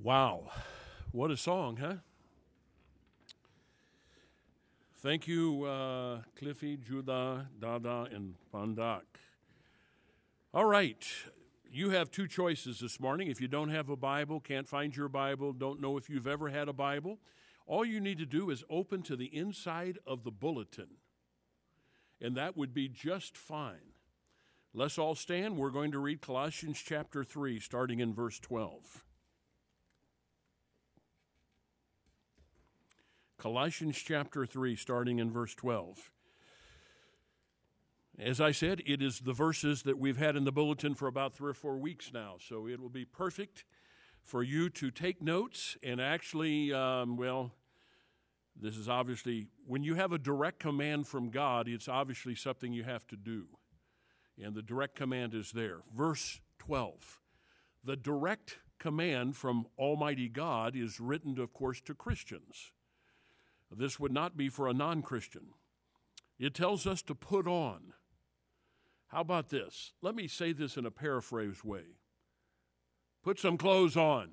Wow, what a song, huh? Thank you, Cliffy, Judah, Dada, and Pandak. All right, you have two choices this morning. If you don't have a Bible, can't find your Bible, don't know if you've ever had a Bible, all you need to do is open to the inside of the bulletin, and that would be just fine. Let's all stand. We're going to read Colossians chapter 3, starting in verse 12. Colossians chapter 3, starting in verse 12. As I said, it is the verses that we've had in the bulletin for about 3 or 4 weeks now, so it will be perfect for you to take notes and actually, this is obviously, when you have a direct command from God, it's obviously something you have to do. And the direct command is there. Verse 12. The direct command from Almighty God is written, of course, to Christians. This would not be for a non-Christian. It tells us to put on. How about this? Let me say this in a paraphrase way. Put some clothes on.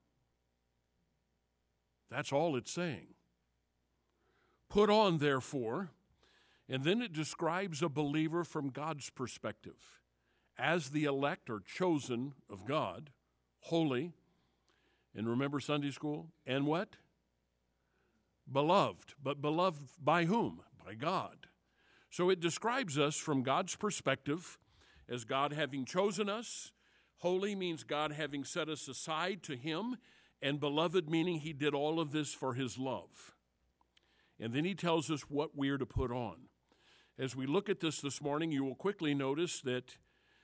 That's all it's saying. Put on, therefore, and then it describes a believer from God's perspective as the elect or chosen of God, holy, and remember Sunday school, and what? Beloved. But beloved by whom? By God. So it describes us from God's perspective as God having chosen us. Holy means God having set us aside to Him, and beloved meaning He did all of this for His love. And then He tells us what we are to put on. As we look at this morning, you will quickly notice that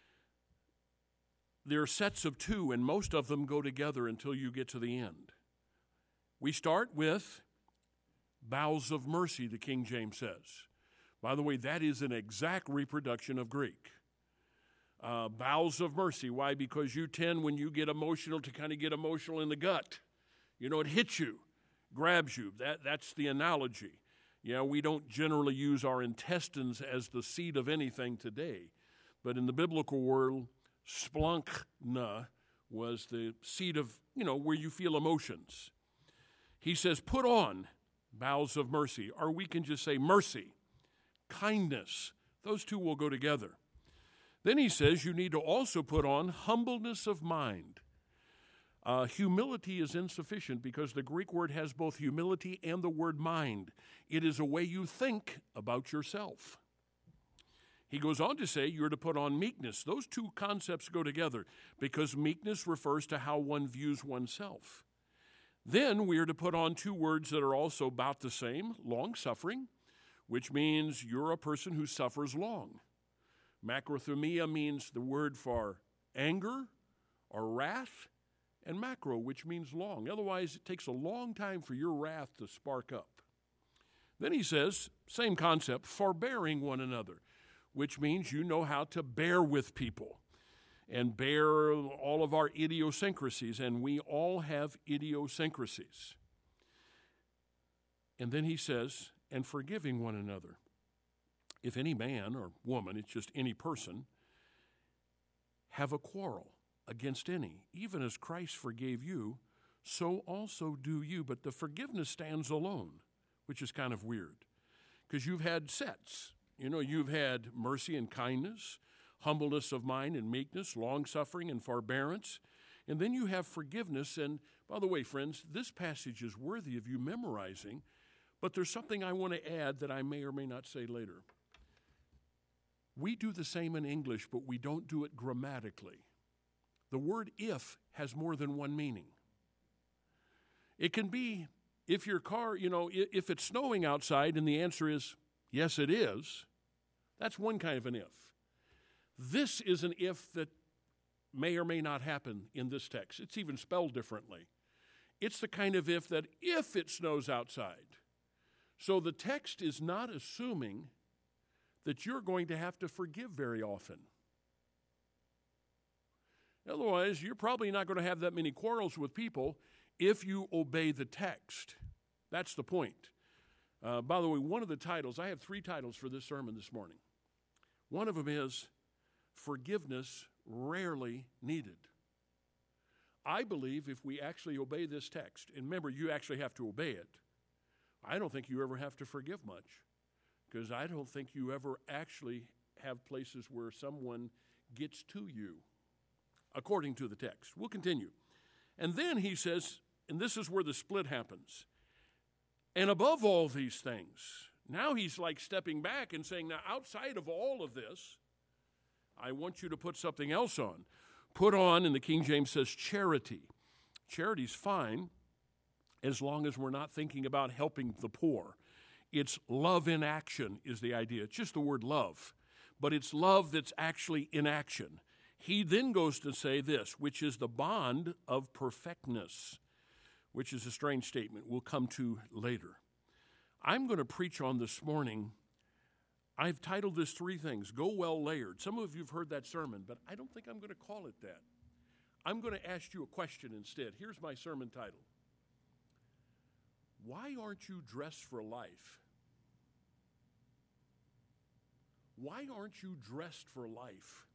there are sets of two, and most of them go together until you get to the end. We start with bowels of mercy, the King James says. By the way, that is an exact reproduction of Greek. Bowels of mercy. Why? Because you tend, when you get emotional, to kind of get emotional in the gut. You know, it hits you, grabs you. That's the analogy. We don't generally use our intestines as the seat of anything today. But in the biblical world, splunkna was the seat of, where you feel emotions. He says, put on bowels of mercy, or we can just say mercy, kindness. Those two will go together. Then he says you need to also put on humbleness of mind. Humility is insufficient because the Greek word has both humility and the word mind. It is a way you think about yourself. He goes on to say you're to put on meekness. Those two concepts go together because meekness refers to how one views oneself. Then we are to put on two words that are also about the same, long-suffering, which means you're a person who suffers long. Macrothumia means the word for anger or wrath, and macro, which means long. Otherwise, it takes a long time for your wrath to spark up. Then he says, same concept, forbearing one another, which means you know how to bear with people and bear all of our idiosyncrasies, and we all have idiosyncrasies. And then he says, and forgiving one another. If any man or woman, it's just any person, have a quarrel against any, even as Christ forgave you, so also do you. But the forgiveness stands alone, which is kind of weird, because you've had sets. You've had mercy and kindness, humbleness of mind and meekness, long-suffering and forbearance, and then you have forgiveness. And by the way, friends, this passage is worthy of you memorizing, but there's something I want to add that I may or may not say later. We do the same in English, but we don't do it grammatically. The word if has more than one meaning. It can be if your car, if it's snowing outside and the answer is, yes, it is, that's one kind of an if. This is an if that may or may not happen in this text. It's even spelled differently. It's the kind of if that if it snows outside. So the text is not assuming that you're going to have to forgive very often. Otherwise, you're probably not going to have that many quarrels with people if you obey the text. That's the point. By the way, one of the titles, I have 3 titles for this sermon this morning. One of them is Forgiveness Rarely Needed. I believe if we actually obey this text, and remember, you actually have to obey it, I don't think you ever have to forgive much, because I don't think you ever actually have places where someone gets to you, according to the text. We'll continue. And then he says, and this is where the split happens, and above all these things, now he's like stepping back and saying, now outside of all of this, I want you to put something else on. Put on, and the King James says, charity. Charity's fine as long as we're not thinking about helping the poor. It's love in action is the idea. It's just the word love, but it's love that's actually in action. He then goes to say this, which is the bond of perfectness, which is a strange statement we'll come to later. I'm going to preach on this morning. I've titled this 3 things, Go Well Layered. Some of you have heard that sermon, but I don't think I'm going to call it that. I'm going to ask you a question instead. Here's my sermon title. Why aren't you dressed for life? Why aren't you dressed for life?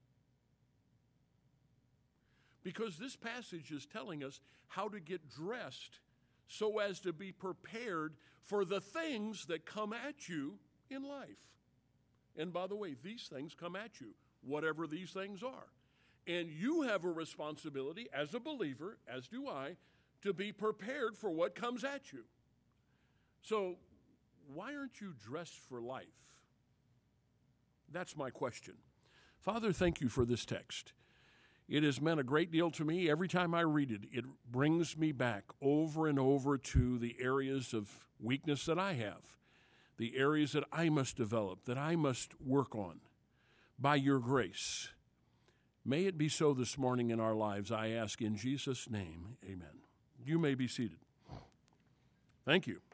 Because this passage is telling us how to get dressed so as to be prepared for the things that come at you in life. And by the way, these things come at you, whatever these things are. And you have a responsibility as a believer, as do I, to be prepared for what comes at you. So, why aren't you dressed for life? That's my question. Father, thank you for this text. It has meant a great deal to me. Every time I read it, it brings me back over and over to the areas of weakness that I have, the areas that I must develop, that I must work on by your grace. May it be so this morning in our lives, I ask in Jesus' name, amen. You may be seated. Thank you.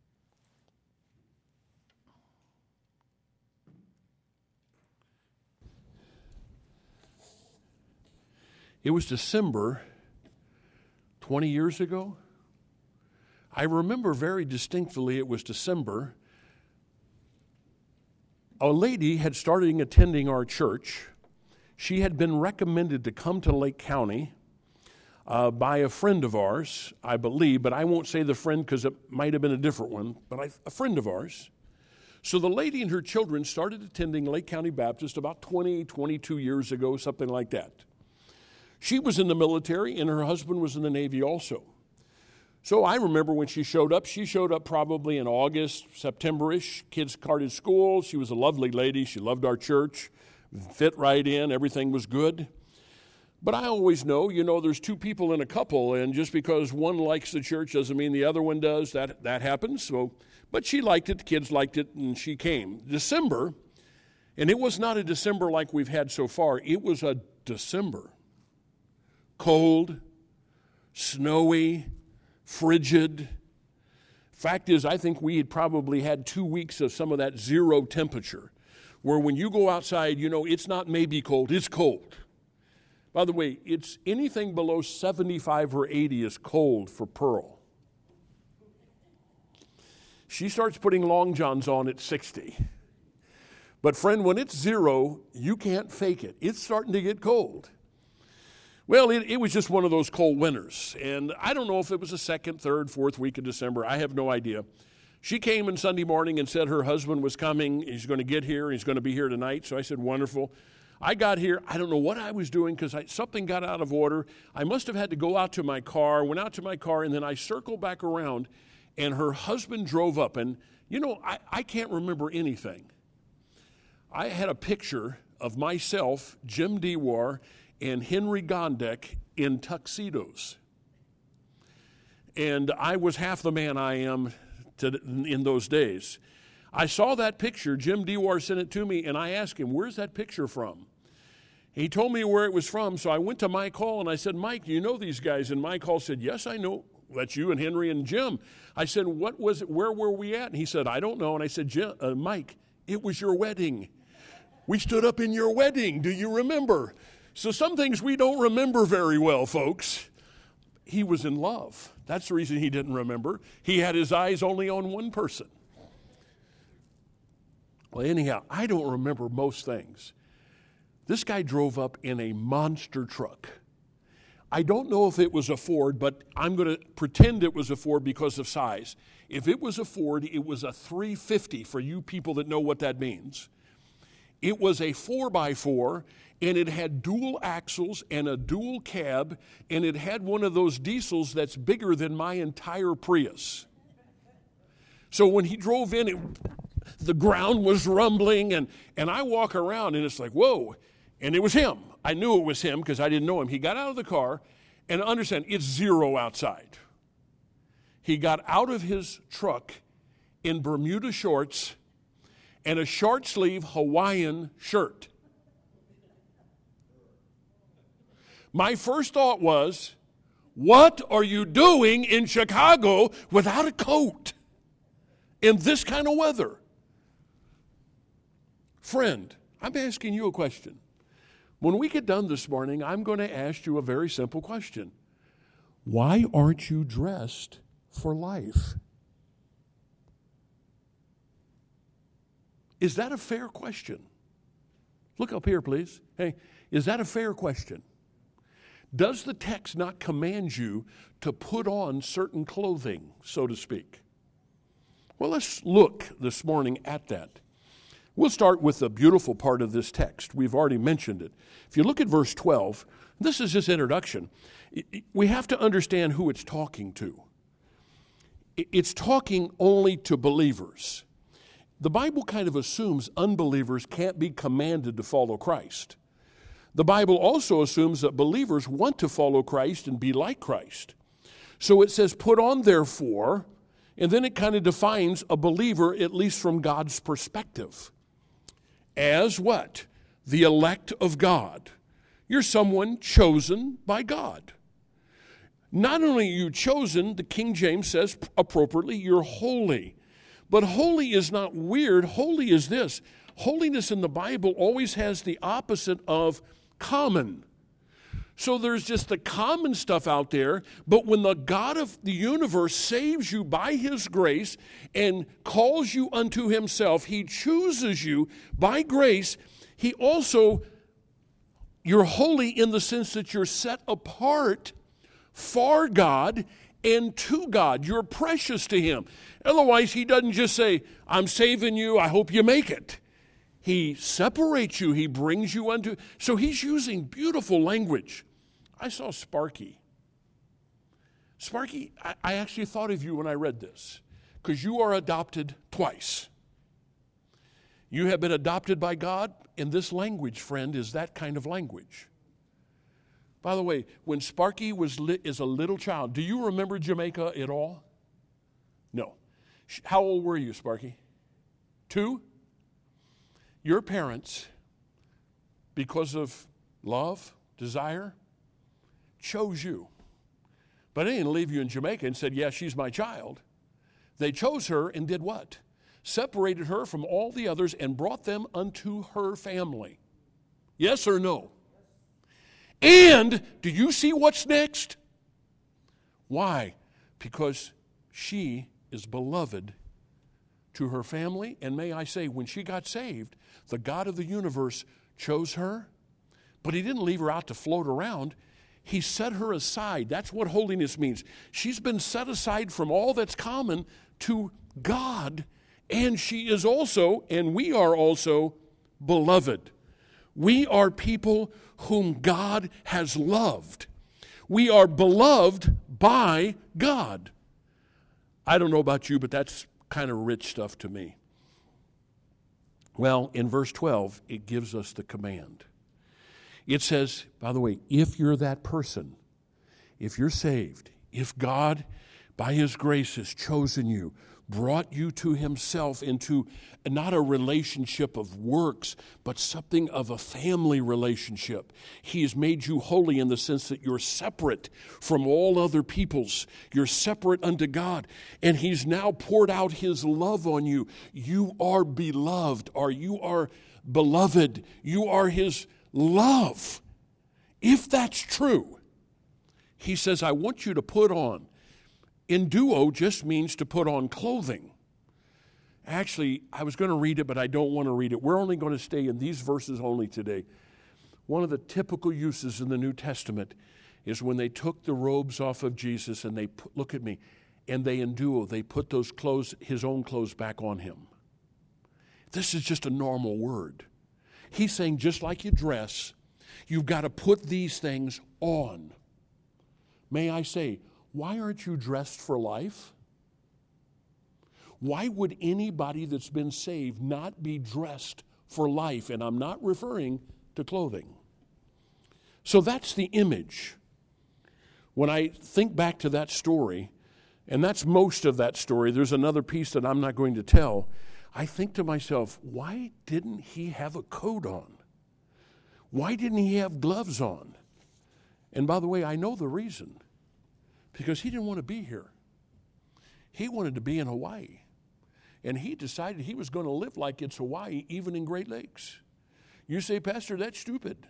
It was December 20 years ago. I remember very distinctly it was December. A lady had started attending our church. She had been recommended to come to Lake County by a friend of ours, I believe, but I won't say the friend because it might have been a different one, but a friend of ours. So the lady and her children started attending Lake County Baptist about 22 years ago, something like that. She was in the military, and her husband was in the Navy also. So I remember when she showed up probably in August, September-ish. Kids started school. She was a lovely lady. She loved our church, fit right in. Everything was good. But I always know, there's 2 people in a couple, and just because one likes the church doesn't mean the other one does. That happens. So, but she liked it, the kids liked it, and she came. December, and it was not a December like we've had so far. It was a December. Cold, snowy, frigid. Fact is, I think we had probably had 2 weeks of some of that zero temperature, where when you go outside, it's not maybe cold, it's cold. By the way, it's anything below 75 or 80 is cold for Pearl. She starts putting long johns on at 60. But friend, when it's 0, you can't fake it. It's starting to get cold. Well, it was just one of those cold winters, and I don't know if it was the 2nd, 3rd, 4th week of December. I have no idea. She came in Sunday morning and said her husband was coming. He's going to get here. He's going to be here tonight. So I said, wonderful. I got here. I don't know what I was doing because something got out of order. I must have had to go out to my car, went out to my car, and then I circled back around, and her husband drove up. And, I can't remember anything. I had a picture of myself, Jim Dewar, and Henry Gondek in tuxedos. And I was half the man I am in those days. I saw that picture. Jim Dewar sent it to me, and I asked him, where's that picture from? He told me where it was from, so I went to Mike Hall, and I said, Mike, do you know these guys? And Mike Hall said, yes, I know. That's you and Henry and Jim. I said, what was it? Where were we at? And he said, I don't know. And I said, Mike, it was your wedding. We stood up in your wedding. Do you remember? So some things we don't remember very well, folks. He was in love. That's the reason he didn't remember. He had his eyes only on one person. Well, anyhow, I don't remember most things. This guy drove up in a monster truck. I don't know if it was a Ford, but I'm going to pretend it was a Ford because of size. If it was a Ford, it was a 350 for you people that know what that means. It was a 4x4, and it had dual axles and a dual cab, and it had one of those diesels that's bigger than my entire Prius. So when he drove in, the ground was rumbling, and I walk around, and it's like, whoa. And it was him. I knew it was him because I didn't know him. He got out of the car, and understand, it's 0 outside. He got out of his truck in Bermuda shorts and a short-sleeve Hawaiian shirt. My first thought was, what are you doing in Chicago without a coat in this kind of weather? Friend, I'm asking you a question. When we get done this morning, I'm going to ask you a very simple question. Why aren't you dressed for life? Is that a fair question? Look up here, please. Hey, is that a fair question? Does the text not command you to put on certain clothing, so to speak? Well, let's look this morning at that. We'll start with the beautiful part of this text. We've already mentioned it. If you look at verse 12, this is just introduction. We have to understand who it's talking to. It's talking only to believers. The Bible kind of assumes unbelievers can't be commanded to follow Christ. The Bible also assumes that believers want to follow Christ and be like Christ. So it says, put on therefore, and then it kind of defines a believer, at least from God's perspective. As what? The elect of God. You're someone chosen by God. Not only are you chosen, the King James says appropriately, you're holy. But holy is not weird. Holy is this. Holiness in the Bible always has the opposite of common. So there's just the common stuff out there, but when the God of the universe saves you by his grace and calls you unto himself, he chooses you by grace. He also, you're holy in the sense that you're set apart for God and to God. You're precious to him. Otherwise, he doesn't just say, I'm saving you, I hope you make it. He separates you, he brings you unto. So he's using beautiful language. I saw Sparky. Sparky, I actually thought of you when I read this, because you are adopted twice. You have been adopted by God, and this language, friend, is that kind of language. By the way, when Sparky is a little child, do you remember Jamaica at all? No. How old were you, Sparky? 2? Your parents, because of love, desire, chose you. But they didn't leave you in Jamaica and said, yeah, she's my child. They chose her and did what? Separated her from all the others and brought them unto her family. Yes or no? And do you see what's next? Why? Because she is beloved to her family. And may I say, when she got saved, the God of the universe chose her, but he didn't leave her out to float around. He set her aside. That's what holiness means. She's been set aside from all that's common to God, and she is also, and we are also, beloved. We are people whom God has loved. We are beloved by God. I don't know about you, but that's kind of rich stuff to me. Well, in verse 12, it gives us the command. It says, by the way, if you're that person, if you're saved, if God, by his grace, has chosen you, brought you to himself into not a relationship of works, but something of a family relationship. He has made you holy in the sense that you're separate from all other peoples. You're separate unto God. And he's now poured out his love on you. You are beloved, or you are beloved. You are his love. If that's true, he says, I want you to put on. Enduo just means to put on clothing. Actually, I was going to read it, but I don't want to read it. We're only going to stay in these verses only today. One of the typical uses in the New Testament is when they took the robes off of Jesus and look at me, and they put those clothes, his own clothes, back on him. This is just a normal word. He's saying just like you dress, you've got to put these things on. May I say, why aren't you dressed for life? Why would anybody that's been saved not be dressed for life? And I'm not referring to clothing. So that's the image. When I think back to that story, and that's most of that story, there's another piece that I'm not going to tell. I think to myself, why didn't he have a coat on? Why didn't he have gloves on? And by the way, I know the reason. Because he didn't want to be here. He wanted to be in Hawaii. And he decided he was going to live like it's Hawaii, even in Great Lakes. You say, Pastor, that's stupid.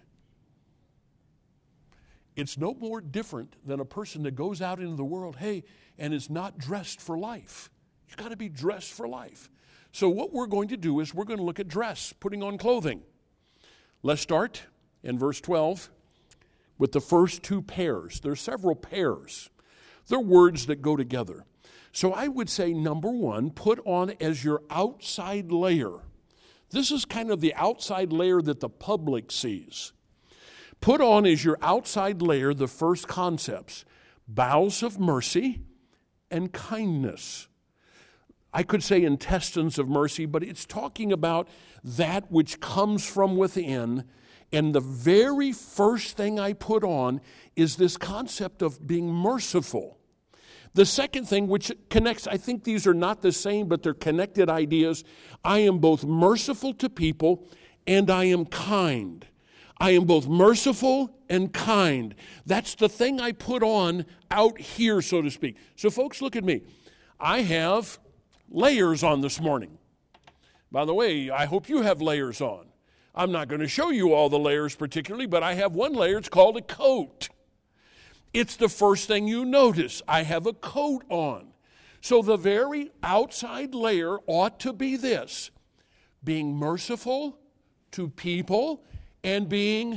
It's no more different than a person that goes out into the world, and is not dressed for life. You've got to be dressed for life. So what we're going to do is we're going to look at dress, putting on clothing. Let's start in verse 12 with the first two pairs. There's several pairs. They're words that go together. So I would say, number one, put on as your outside layer. This is kind of the outside layer that the public sees. Put on as your outside layer the first concepts: bowels of mercy and kindness. I could say intestines of mercy, but it's talking about that which comes from within. And the very first thing I put on is this concept of being merciful. The second thing, which connects, I think these are not the same, but they're connected ideas. I am both merciful to people and I am kind. I am both merciful and kind. That's the thing I put on out here, so to speak. So folks, look at me. I have layers on this morning. By the way, I hope you have layers on. I'm not going to show you all the layers particularly, but I have one layer. It's called a coat. It's the first thing you notice. I have a coat on. So the very outside layer ought to be this: being merciful to people and being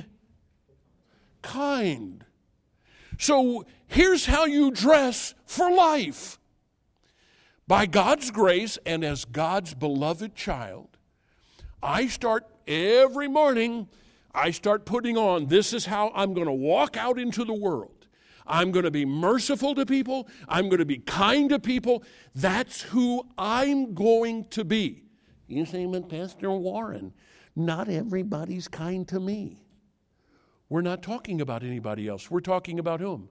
kind. So here's how you dress for life. By God's grace and as God's beloved child, I start every morning, I start putting on, this is how I'm going to walk out into the world. I'm going to be merciful to people. I'm going to be kind to people. That's who I'm going to be. You say, but Pastor Warren, not everybody's kind to me. We're not talking about anybody else. We're talking about whom?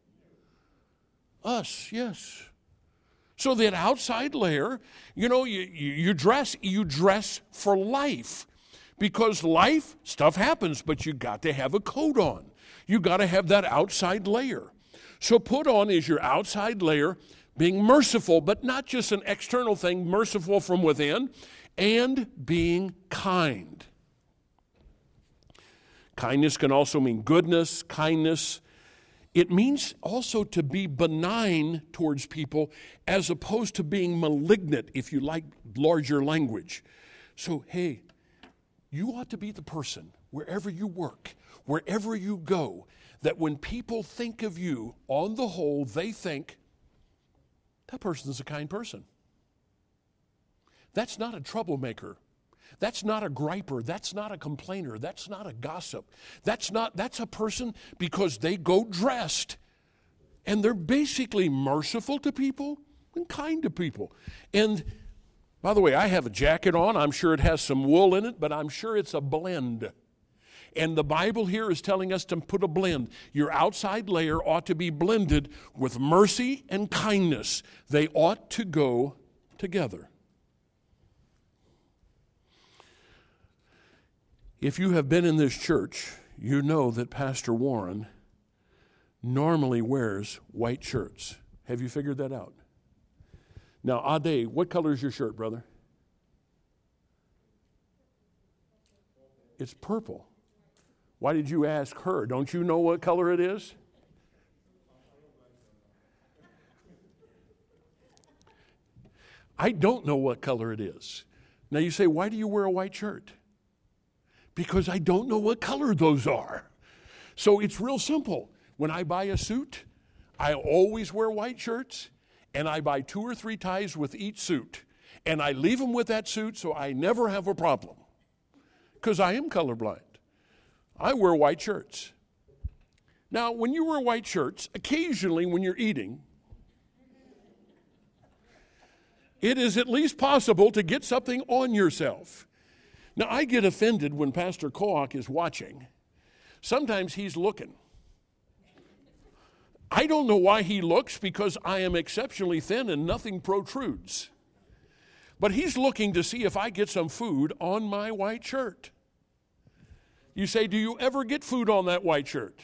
Us, yes. So that outside layer, you dress for life. Because life, stuff happens, but you got to have a coat on. You got to have that outside layer. So put on is your outside layer, being merciful, but not just an external thing, merciful from within, and being kind. Kindness can also mean goodness, kindness. It means also to be benign towards people as opposed to being malignant, if you like larger language. So, you ought to be the person, wherever you work, wherever you go, that when people think of you, on the whole, they think, that person is a kind person. That's not a troublemaker. That's not a griper. That's not a complainer. That's not a gossip. That's a person because they go dressed. And they're basically merciful to people and kind to people. And by the way, I have a jacket on. I'm sure it has some wool in it, but I'm sure it's a blend. And the Bible here is telling us to put a blend. Your outside layer ought to be blended with mercy and kindness. They ought to go together. If you have been in this church, you know that Pastor Warren normally wears white shirts. Have you figured that out? Now, Ade, what color is your shirt, brother? It's purple. Why did you ask her? Don't you know what color it is? I don't know what color it is. Now you say, why do you wear a white shirt? Because I don't know what color those are. So it's real simple. When I buy a suit, I always wear white shirts, and I buy 2 or 3 ties with each suit. And I leave them with that suit so I never have a problem. Because I am colorblind. I wear white shirts. Now, when you wear white shirts, occasionally when you're eating, it is at least possible to get something on yourself. Now, I get offended when Pastor Kohak is watching. Sometimes he's looking. I don't know why he looks, because I am exceptionally thin and nothing protrudes. But he's looking to see if I get some food on my white shirt. You say, do you ever get food on that white shirt?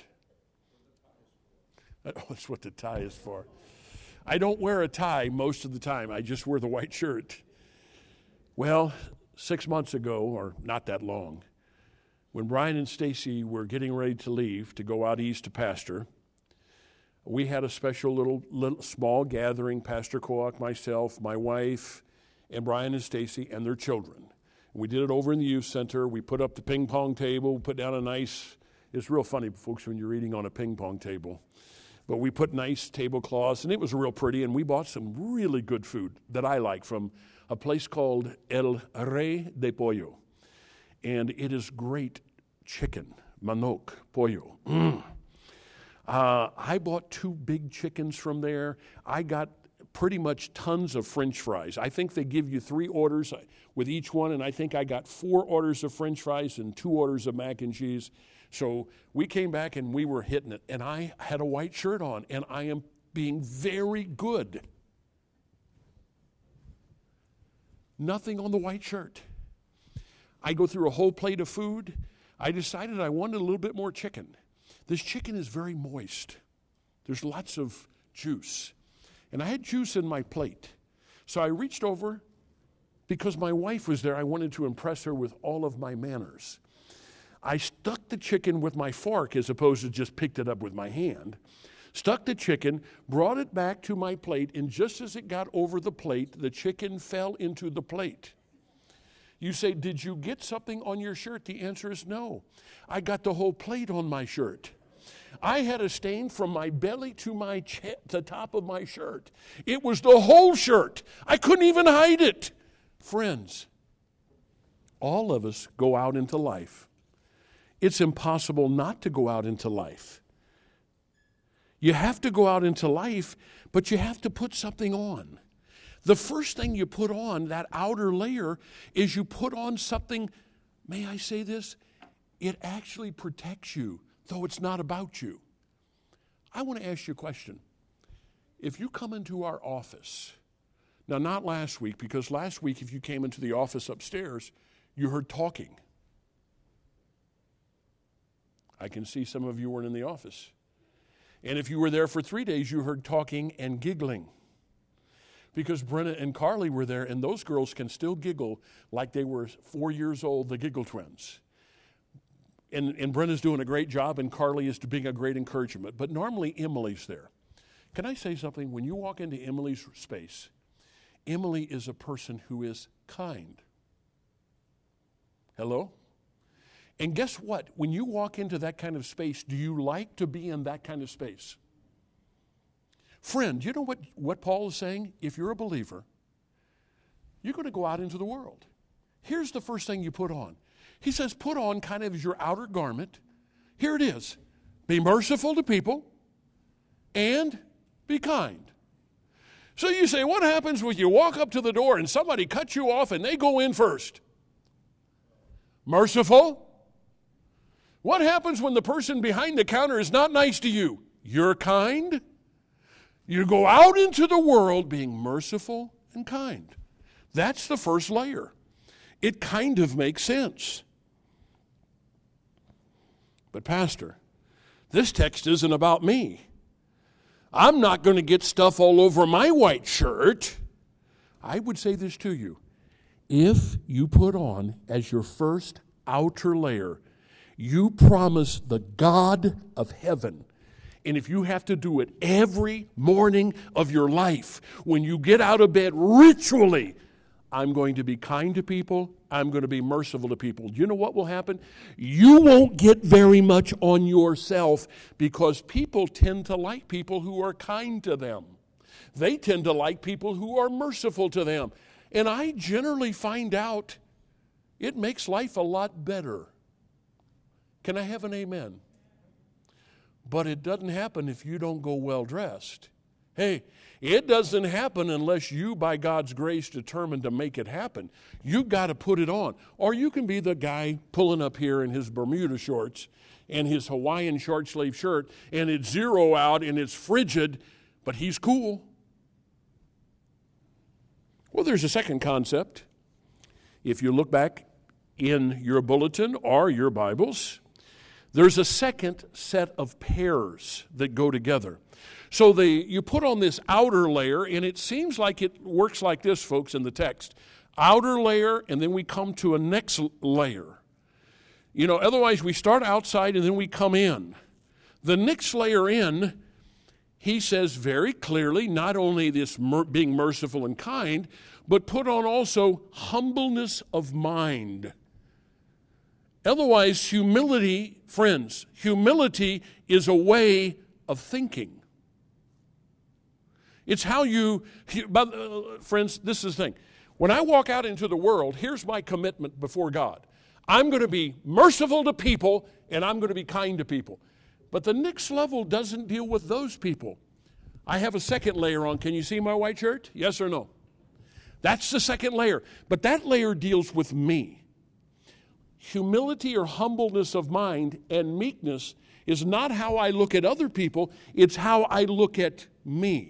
That's what the tie is for. I don't wear a tie most of the time. I just wear the white shirt. Well, 6 months ago, or not that long, when Brian and Stacy were getting ready to leave to go out east to pastor, we had a special little small gathering, Pastor Kohak, myself, my wife, and Brian and Stacy and their children. We did it over in the youth center. We put up the ping pong table, put down a nice, it's real funny, folks, when you're eating on a ping pong table. But we put nice tablecloths, and it was real pretty, and we bought some really good food that I like from a place called El Rey de Pollo. And it is great chicken, manok, pollo. I bought 2 big chickens from there. I got pretty much tons of French fries. I think they give you 3 orders with each one, and I think I got 4 orders of French fries and 2 orders of mac and cheese. So we came back and we were hitting it, and I had a white shirt on, and I am being very good. Nothing on the white shirt. I go through a whole plate of food. I decided I wanted a little bit more chicken. This chicken is very moist. There's lots of juice. And I had juice in my plate. So I reached over, because my wife was there. I wanted to impress her with all of my manners. I stuck the chicken with my fork as opposed to just picked it up with my hand. Stuck the chicken, brought it back to my plate, and just as it got over the plate, the chicken fell into the plate. You say, did you get something on your shirt? The answer is no. I got the whole plate on my shirt. I had a stain from my belly to the top of my shirt. It was the whole shirt. I couldn't even hide it. Friends, all of us go out into life. It's impossible not to go out into life. You have to go out into life, but you have to put something on. The first thing you put on, that outer layer, is you put on something, may I say this? It actually protects you, though it's not about you. I want to ask you a question. If you come into our office, now not last week, because last week if you came into the office upstairs, you heard talking. I can see some of you weren't in the office. And if you were there for 3 days, you heard talking and giggling. Because Brenna and Carly were there, and those girls can still giggle like they were 4 years old, the Giggle Twins. And Brenna's doing a great job, and Carly is being a great encouragement. But normally, Emily's there. Can I say something? When you walk into Emily's space, Emily is a person who is kind. Hello? And guess what? When you walk into that kind of space, do you like to be in that kind of space? Friend, you know what Paul is saying? If you're a believer, you're going to go out into the world. Here's the first thing you put on. He says, put on kind of as your outer garment. Here it is. Be merciful to people and be kind. So you say, what happens when you walk up to the door and somebody cuts you off and they go in first? Merciful. What happens when the person behind the counter is not nice to you? You're kind. You go out into the world being merciful and kind. That's the first layer. It kind of makes sense. But Pastor, this text isn't about me. I'm not going to get stuff all over my white shirt. I would say this to you. If you put on as your first outer layer, you promise the God of heaven. And if you have to do it every morning of your life, when you get out of bed ritually, I'm going to be kind to people. I'm going to be merciful to people. Do you know what will happen? You won't get very much on yourself because people tend to like people who are kind to them. They tend to like people who are merciful to them. And I generally find out it makes life a lot better. Can I have an amen? But it doesn't happen if you don't go well dressed. Hey, it doesn't happen unless you, by God's grace, determined to make it happen. You've got to put it on. Or you can be the guy pulling up here in his Bermuda shorts and his Hawaiian short sleeve shirt, and it's zero out and it's frigid, but he's cool. Well, there's a second concept. If you look back in your bulletin or your Bibles, there's a second set of pairs that go together. So you put on this outer layer, and it seems like it works like this, folks, in the text. Outer layer, and then we come to a next layer. You know, otherwise we start outside and then we come in. The next layer in, he says very clearly, not only this being merciful and kind, but put on also humbleness of mind. Otherwise, humility, friends, humility is a way of thinking. It's how friends, this is the thing. When I walk out into the world, here's my commitment before God. I'm going to be merciful to people, and I'm going to be kind to people. But the next level doesn't deal with those people. I have a second layer on. Can you see my white shirt? Yes or no? That's the second layer. But that layer deals with me. Humility or humbleness of mind and meekness is not how I look at other people, it's how I look at me.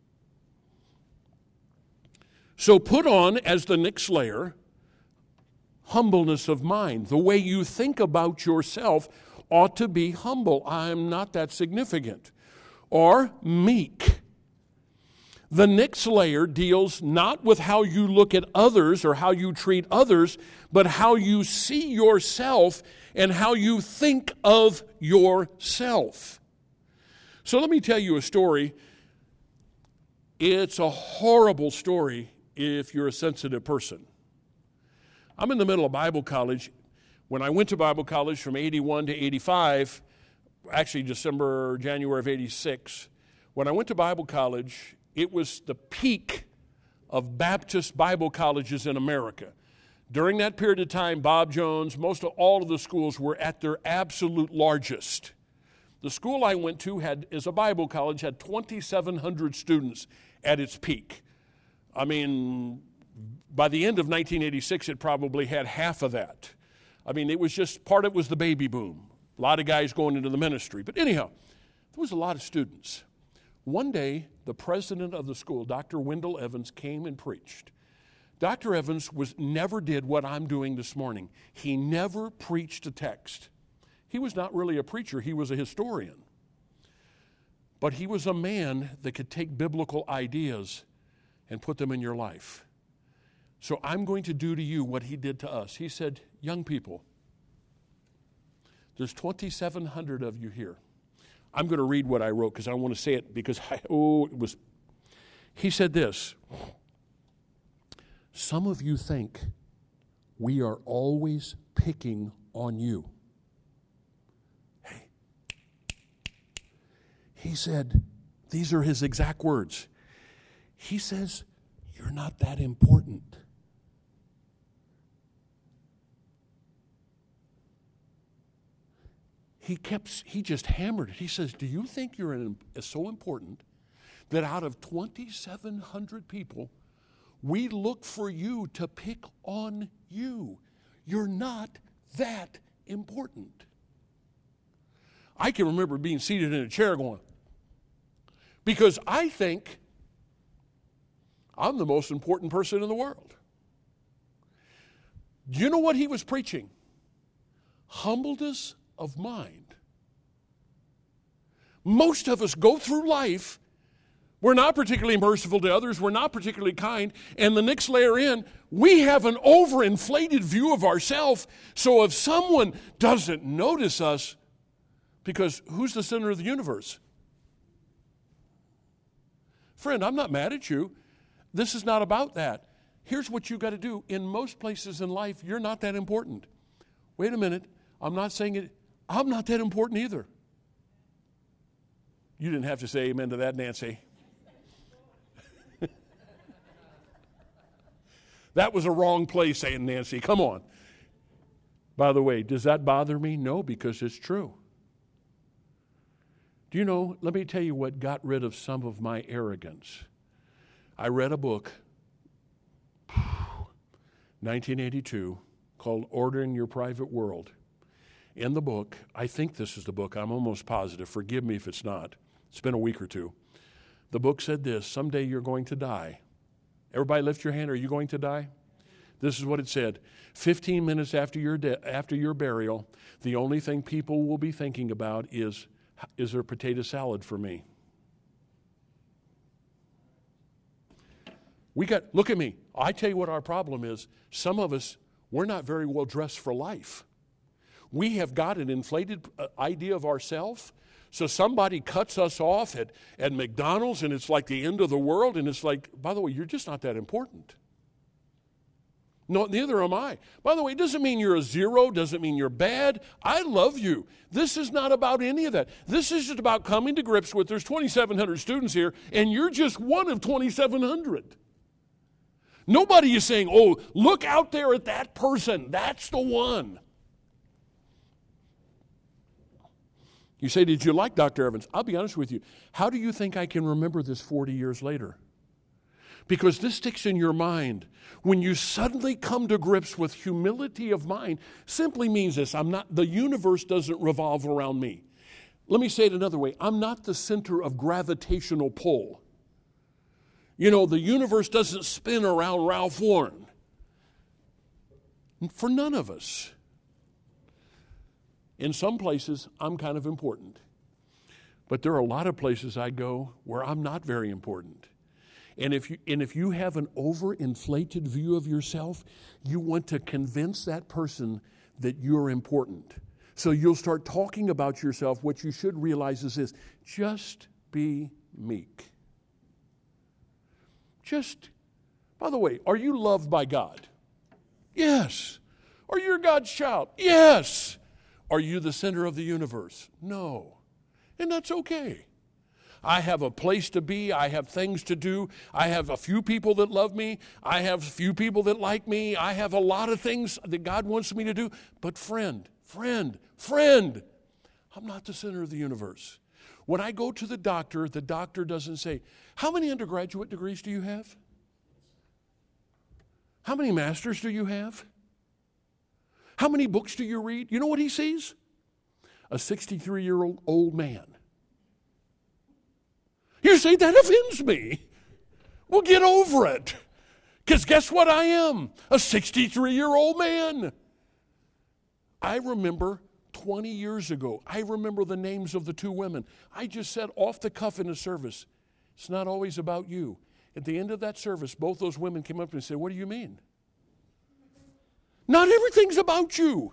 So put on, as the next layer, humbleness of mind. The way you think about yourself ought to be humble. I'm not that significant. Or meek. The next layer deals not with how you look at others or how you treat others, but how you see yourself and how you think of yourself. So let me tell you a story. It's a horrible story if you're a sensitive person. I'm in the middle of Bible college. When I went to Bible college from 81 to 85, actually January of 86, when I went to Bible college, it was the peak of Baptist Bible colleges in America. During that period of time, Bob Jones, most of all of the schools were at their absolute largest. The school I went to as a Bible college had 2,700 students at its peak. I mean, by the end of 1986, it probably had half of that. I mean, it was just, part of it was the baby boom. A lot of guys going into the ministry. But anyhow, there was a lot of students. One day, the president of the school, Dr. Wendell Evans, came and preached. Dr. Evans never did what I'm doing this morning. He never preached a text. He was not really a preacher. He was a historian. But he was a man that could take biblical ideas and put them in your life. So I'm going to do to you what he did to us. He said, young people, there's 2,700 of you here. I'm going to read what I wrote because I want to say it because he said this. Some of you think we are always picking on you. Hey. He said, these are his exact words. He says, you're not that important. He just hammered it. He says, do you think you're so important that out of 2,700 people, we look for you to pick on you? You're not that important. I can remember being seated in a chair going, because I think I'm the most important person in the world. Do you know what he was preaching? Humbleness of mind. Most of us go through life, we're not particularly merciful to others, we're not particularly kind, and the next layer in, we have an overinflated view of ourselves, so if someone doesn't notice us, because who's the center of the universe? Friend, I'm not mad at you. This is not about that. here's what you got to do. In most places in life, you're not that important. Wait a minute. I'm not saying it. I'm not that important either. You didn't have to say amen to that, Nancy. That was a wrong place saying Nancy. Come on. By the way, does that bother me? No, because it's true. Do you know, let me tell you what got rid of some of my arrogance. I read a book, 1982, called Ordering Your Private World. In the book, I think this is the book, I'm almost positive, forgive me if it's not. It's been a week or two. The book said this, someday you're going to die. Everybody lift your hand, are you going to die? This is what it said. 15 minutes after your burial, the only thing people will be thinking about is there potato salad for me? Look at me. I tell you what our problem is. Some of us, we're not very well dressed for life. We have got an inflated idea of ourselves. So somebody cuts us off at McDonald's and it's like the end of the world, and it's like, by the way, you're just not that important. No, neither am I. By the way, it doesn't mean you're a zero, doesn't mean you're bad. I love you. This is not about any of that. This is just about coming to grips with there's 2,700 students here, and you're just one of 2,700. Nobody is saying, oh, look out there at that person. That's the one. You say, did you like Dr. Evans? I'll be honest with you. How do you think I can remember this 40 years later? Because this sticks in your mind. When you suddenly come to grips with humility of mind, simply means this. The universe doesn't revolve around me. Let me say it another way. I'm not the center of gravitational pull. You know, the universe doesn't spin around Ralph Lauren. For none of us. In some places, I'm kind of important. But there are a lot of places I go where I'm not very important. And if you have an overinflated view of yourself, you want to convince that person that you're important. So you'll start talking about yourself. What you should realize is this: just be meek. By the way, are you loved by God? Yes. Are you God's child? Yes. Are you the center of the universe? No. And that's okay. I have a place to be. I have things to do. I have a few people that love me. I have a few people that like me. I have a lot of things that God wants me to do. But friend, I'm not the center of the universe. When I go to the doctor doesn't say, how many undergraduate degrees do you have? How many masters do you have? How many books do you read? You know what he sees? A 63-year-old man. You say, that offends me. Well, get over it. Because guess what I am? A 63-year-old man. I remember 20 years ago, I remember the names of the two women. I just said off the cuff in a service, it's not always about you. At the end of that service, both those women came up to me and said, what do you mean? Not everything's about you.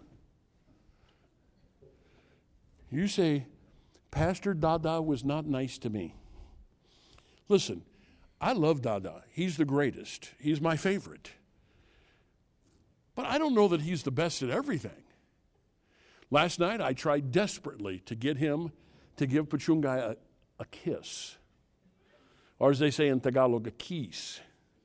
You say, Pastor Dada was not nice to me. Listen, I love Dada. He's the greatest. He's my favorite. But I don't know that he's the best at everything. Last night, I tried desperately to get him to give Pachungai a kiss. Or as they say in Tagalog, a kiss.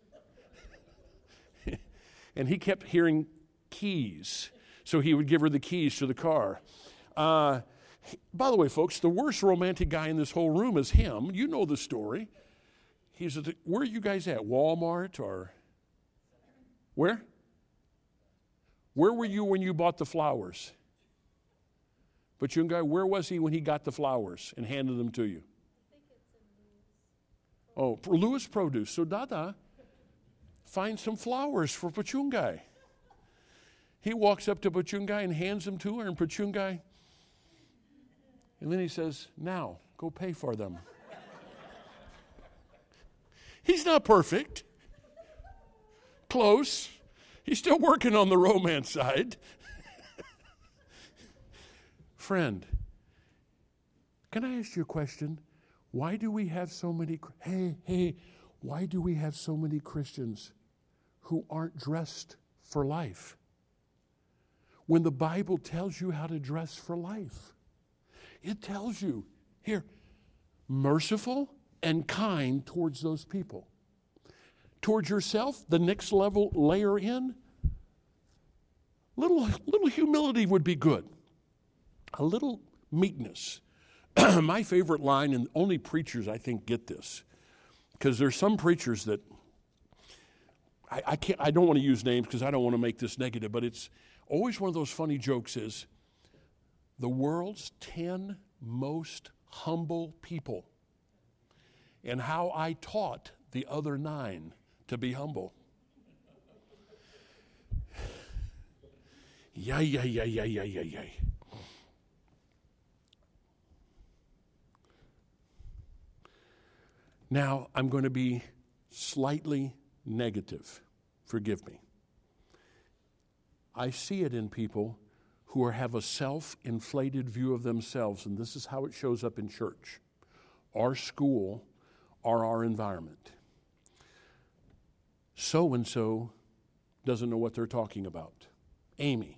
And he kept hearing keys. So he would give her the keys to the car. By the way, folks, the worst romantic guy in this whole room is him. You know the story. Where are you guys at? Walmart or where? Where were you when you bought the flowers? Pachungai, where was he when he got the flowers and handed them to you? I think it's in Lewis. Oh, Lewis Produce. So Dada finds some flowers for Pachungai. He walks up to Pachungai and hands them to her, and Pachungai, and then he says, now, go pay for them. He's not perfect. Close. He's still working on the romance side. Friend, can I ask you a question? Why do we have so many, why do we have so many Christians who aren't dressed for life. When the Bible tells you how to dress for life, it tells you, here, merciful and kind towards those people. Towards yourself, the next level layer in, little humility would be good. A little meekness. My favorite line, and only preachers I think get this, because there's some preachers that I don't want to use names because I don't want to make this negative, but it's always one of those funny jokes is the world's 10 most humble people and how I taught the other 9 to be humble. Yay. Now, I'm going to be slightly negative. Forgive me. I see it in people who have a self-inflated view of themselves, and this is how it shows up in church, our school, or our environment. So-and-so doesn't know what they're talking about. Amy.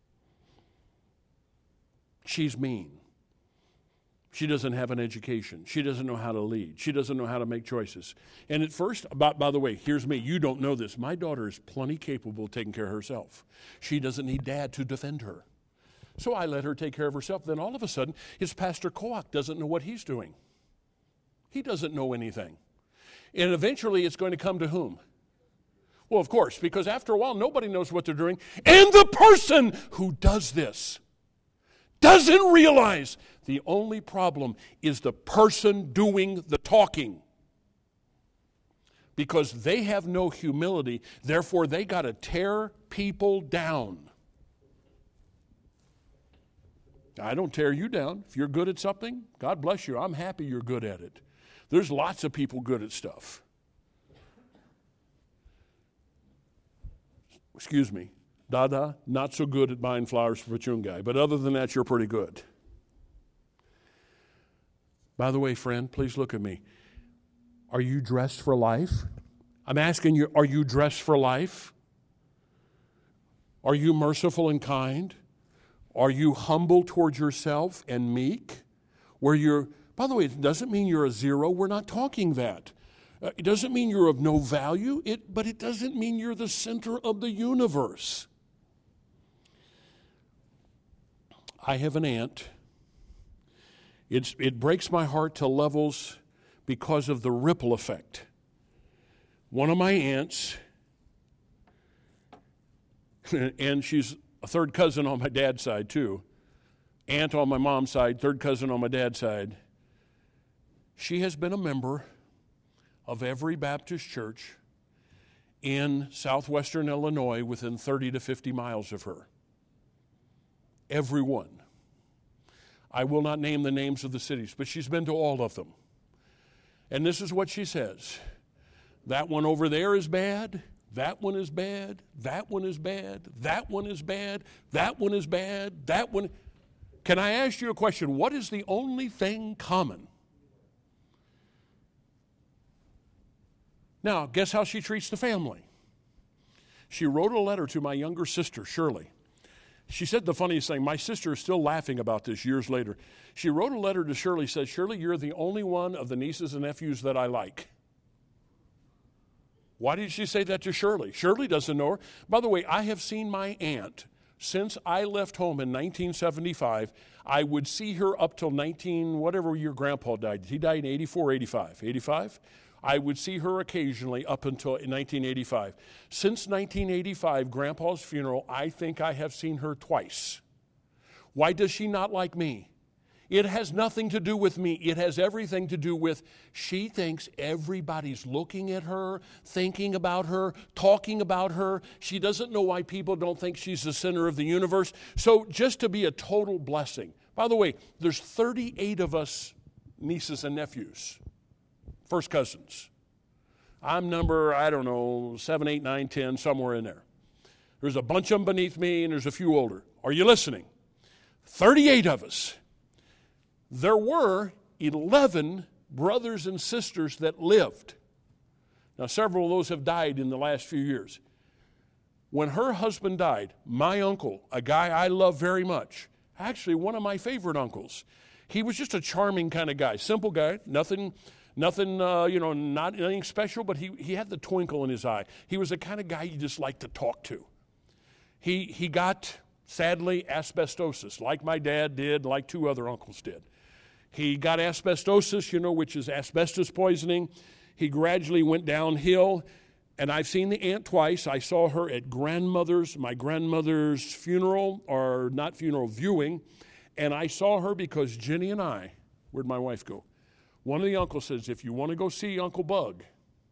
She's mean. She doesn't have an education. She doesn't know how to lead. She doesn't know how to make choices. And at first, by the way, here's me. You don't know this. My daughter is plenty capable of taking care of herself. She doesn't need dad to defend her. So I let her take care of herself. Then all of a sudden, his Pastor Koach doesn't know what he's doing. He doesn't know anything. And eventually, it's going to come to whom? Well, of course, because after a while, nobody knows what they're doing. And the person who does this doesn't realize the only problem is the person doing the talking. Because they have no humility, therefore they got to tear people down. I don't tear you down. If you're good at something, God bless you. I'm happy you're good at it. There's lots of people good at stuff. Excuse me. Dada, not so good at buying flowers for Pachungai, but other than that, you're pretty good. By the way, friend, please look at me. Are you dressed for life? I'm asking you, are you dressed for life? Are you merciful and kind? Are you humble towards yourself and meek? By the way, it doesn't mean you're a zero. We're not talking that. It doesn't mean you're of no value, but it doesn't mean you're the center of the universe. I have an aunt. It breaks my heart to levels because of the ripple effect. One of my aunts, and she's a third cousin on my dad's side too, aunt on my mom's side, third cousin on my dad's side, she has been a member of every Baptist church in southwestern Illinois within 30 to 50 miles of her. Every one. I will not name the names of the cities, but she's been to all of them. And this is what she says. That one over there is bad. That one is bad. That one is bad. That one is bad. That one is bad. That one. Can I ask you a question? What is the only thing common? Now, guess how she treats the family? She wrote a letter to my younger sister, Shirley. She said the funniest thing. My sister is still laughing about this years later. She wrote a letter to Shirley, said, Shirley, you're the only one of the nieces and nephews that I like. Why did she say that to Shirley? Shirley doesn't know her. By the way, I have seen my aunt since I left home in 1975. I would see her up till whatever year Grandpa died. He died in 84, 85. 85? I would see her occasionally up until 1985. Since 1985, Grandpa's funeral, I think I have seen her twice. Why does she not like me? It has nothing to do with me. It has everything to do with she thinks everybody's looking at her, thinking about her, talking about her. She doesn't know why people don't think she's the center of the universe. So just to be a total blessing. By the way, there's 38 of us nieces and nephews. First cousins. I'm number, 7, 8, 9, 10, somewhere in there. There's a bunch of them beneath me, and there's a few older. Are you listening? 38 of us. There were 11 brothers and sisters that lived. Now, several of those have died in the last few years. When her husband died, my uncle, a guy I love very much, actually one of my favorite uncles, he was just a charming kind of guy, simple guy, nothing, not anything special, but he had the twinkle in his eye. He was the kind of guy you just like to talk to. He got, sadly, asbestosis, like my dad did, like two other uncles did. He got asbestosis, which is asbestos poisoning. He gradually went downhill, and I've seen the aunt twice. I saw her at my grandmother's funeral, or not funeral, viewing, and I saw her because Jenny and I, where'd my wife go? One of the uncles says, if you want to go see Uncle Bug,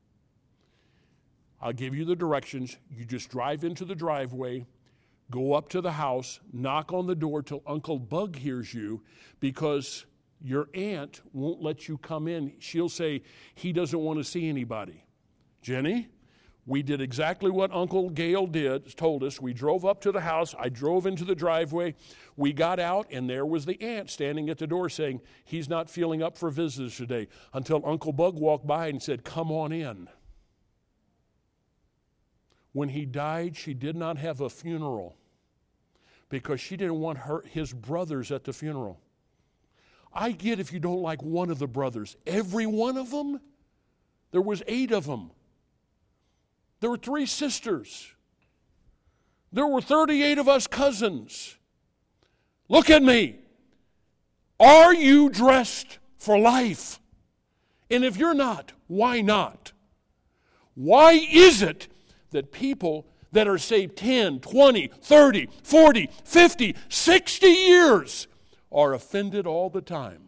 I'll give you the directions. You just drive into the driveway, go up to the house, knock on the door till Uncle Bug hears you, because your aunt won't let you come in. She'll say he doesn't want to see anybody. Jenny, we did exactly what Uncle Gale told us. We drove up to the house. I drove into the driveway. We got out, and there was the aunt standing at the door saying, he's not feeling up for visitors today, until Uncle Bug walked by and said, come on in. When he died, she did not have a funeral because she didn't want his brothers at the funeral. I get if you don't like one of the brothers. Every one of them, there was 8 of them. There were 3 sisters. There were 38 of us cousins. Look at me. Are you dressed for life? And if you're not, why not? Why is it that people that are saved 10, 20, 30, 40, 50, 60 years are offended all the time?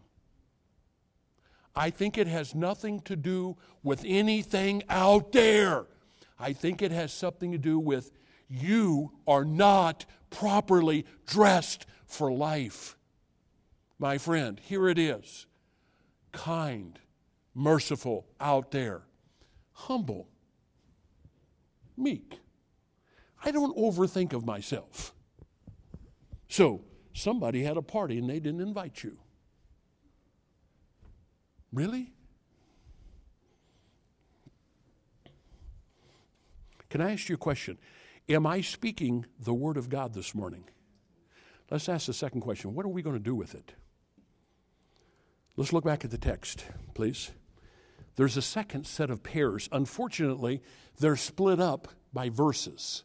I think it has nothing to do with anything out there. I think it has something to do with you are not properly dressed for life. My friend, here it is. Kind, merciful out there. Humble. Meek. I don't overthink of myself. So, somebody had a party and they didn't invite you. Really? Can I ask you a question? Am I speaking the Word of God this morning? Let's ask the second question. What are we going to do with it? Let's look back at the text, please. There's a second set of pairs. Unfortunately, they're split up by verses.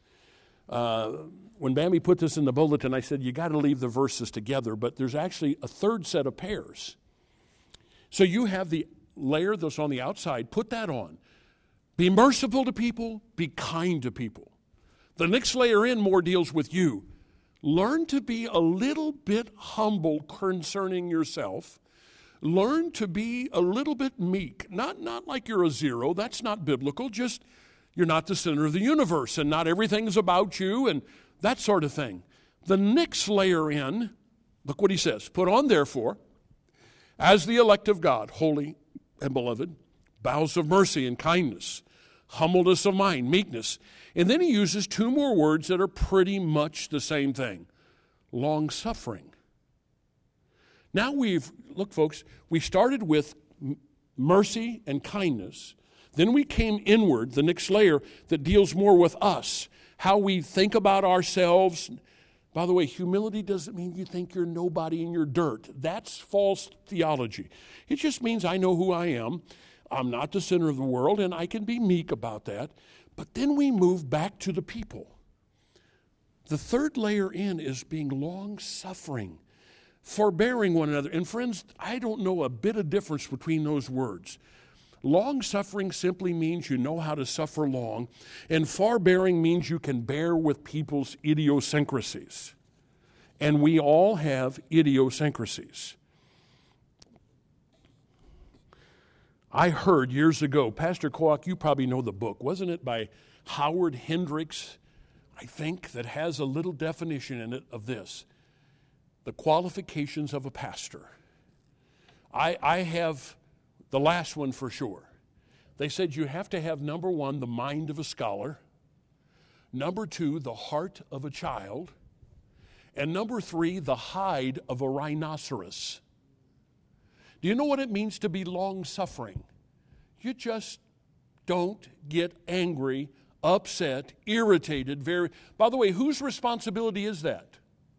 When Bambi put this in the bulletin, I said, you got to leave the verses together, but there's actually a third set of pairs. So you have the layer that's on the outside, put that on. Be merciful to people, be kind to people. The next layer in more deals with you. Learn to be a little bit humble concerning yourself. Learn to be a little bit meek. Not like you're a zero, that's not biblical, just you're not the center of the universe and not everything's about you and that sort of thing. The next layer in, look what he says, put on therefore, as the elect of God, holy and beloved, bowels of mercy and kindness, humbleness of mind, meekness. And then he uses 2 more words that are pretty much the same thing. Long-suffering. Now look folks, we started with mercy and kindness. Then we came inward, the next layer that deals more with us, how we think about ourselves. By the way, humility doesn't mean you think you're nobody and you're dirt. That's false theology. It just means I know who I am. I'm not the center of the world, and I can be meek about that. But then we move back to the people. The third layer in is being long-suffering, forbearing one another. And friends, I don't know a bit of difference between those words. Long-suffering simply means you know how to suffer long, and forbearing means you can bear with people's idiosyncrasies. And we all have idiosyncrasies. I heard years ago, Pastor Kwok, you probably know the book, wasn't it by Howard Hendricks, I think, that has a little definition in it of this, the qualifications of a pastor. I have the last one for sure. They said you have to have, number 1, the mind of a scholar, number 2, the heart of a child, and number 3, the hide of a rhinoceros. Do you know what it means to be long-suffering? You just don't get angry upset, irritated, By the way, whose responsibility is that?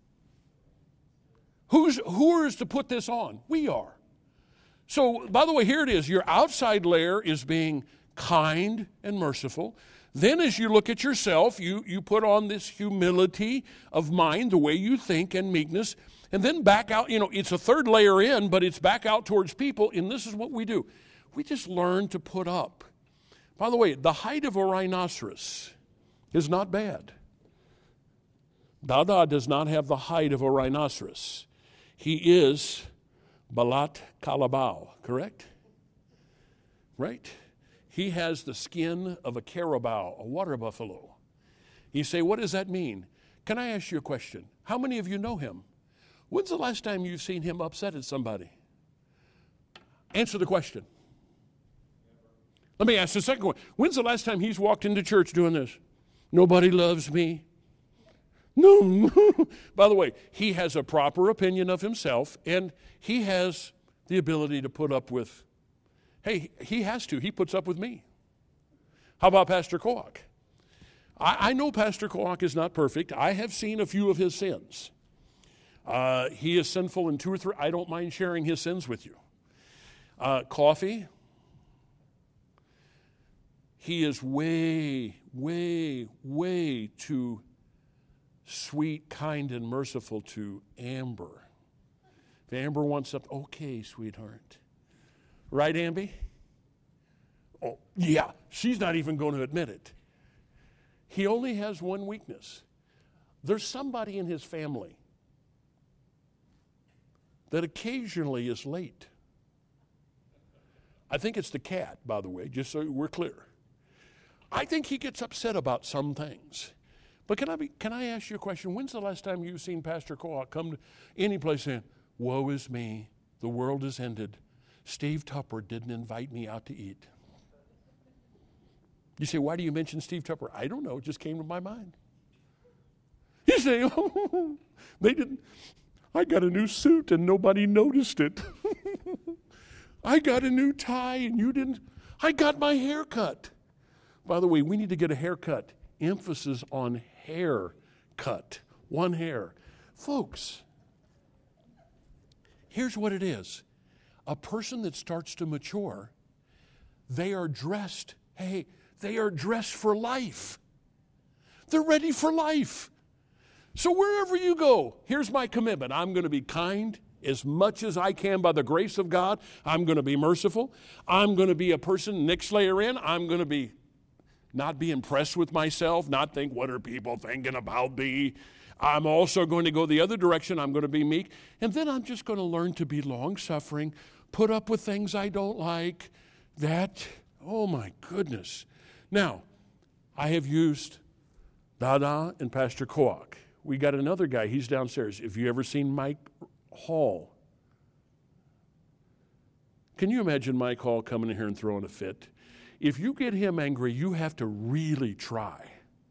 Who is to put this on? We are. So, by the way, here it is. Your outside layer is being kind and merciful. Then as you look at yourself, you put on this humility of mind, the way you think, and meekness, and then back out. It's a third layer in, but it's back out towards people, and this is what we do. We just learn to put up. By the way, the height of a rhinoceros is not bad. Dada does not have the height of a rhinoceros. He is Balat Kalabao, correct? Right? He has the skin of a carabao, a water buffalo. You say, what does that mean? Can I ask you a question? How many of you know him? When's the last time you've seen him upset at somebody? Answer the question. Let me ask the second one. When's the last time he's walked into church doing this? Nobody loves me. No. By the way, he has a proper opinion of himself, and he has the ability to put up with, hey, he has to. He puts up with me. How about Pastor Koak? I know Pastor Koak is not perfect. I have seen a few of his sins. He is sinful in 2 or 3. I don't mind sharing his sins with you. Coffee. He is way, way, way too sweet, kind, and merciful to Amber. If Amber wants something, okay, sweetheart. Right, Amby? Oh, yeah, she's not even going to admit it. He only has one weakness. There's somebody in his family that occasionally is late. I think it's the cat, by the way, just so we're clear. I think he gets upset about some things. But can I ask you a question? When's the last time you've seen Pastor Koak come to any place saying, woe is me, the world has ended. Steve Tupper didn't invite me out to eat. You say, why do you mention Steve Tupper? I don't know, it just came to my mind. You say, oh, they didn't. I got a new suit and nobody noticed it. I got a new tie and you didn't. I got my hair cut. By the way, we need to get a haircut. Emphasis on haircut. One hair. Folks, here's what it is. A person that starts to mature, they are dressed. Hey, they are dressed for life. They're ready for life. So wherever you go, here's my commitment. I'm going to be kind as much as I can by the grace of God. I'm going to be merciful. I'm going to be a person, next layer in, I'm going to not be impressed with myself, not think, what are people thinking about me? I'm also going to go the other direction. I'm going to be meek. And then I'm just going to learn to be long-suffering, put up with things I don't like. Oh my goodness. Now, I have used Dada and Pastor Koak. We got another guy. He's downstairs. Have you ever seen Mike Hall? Can you imagine Mike Hall coming in here and throwing a fit? If you get him angry, you have to really try.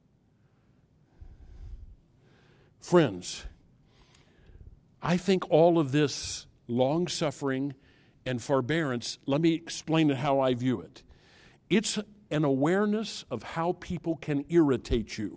Friends, I think all of this long-suffering and forbearance, let me explain it how I view it. It's an awareness of how people can irritate you.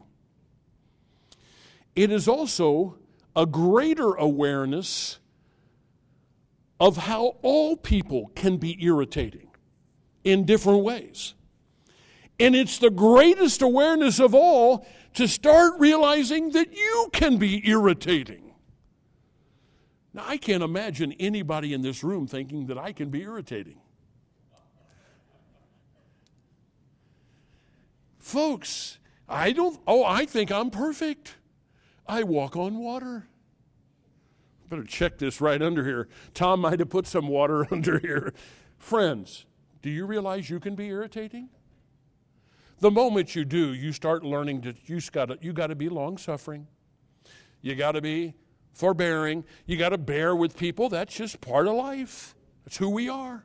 It is also a greater awareness of how all people can be irritating in different ways. And it's the greatest awareness of all to start realizing that you can be irritating. Now, I can't imagine anybody in this room thinking that I can be irritating. Folks, I think I'm perfect. I walk on water. Better check this right under here. Tom might have put some water under here. Friends, do you realize you can be irritating? The moment you do, you start learning that you got to be long-suffering. You got to be forbearing. You got to bear with people. That's just part of life. That's who we are.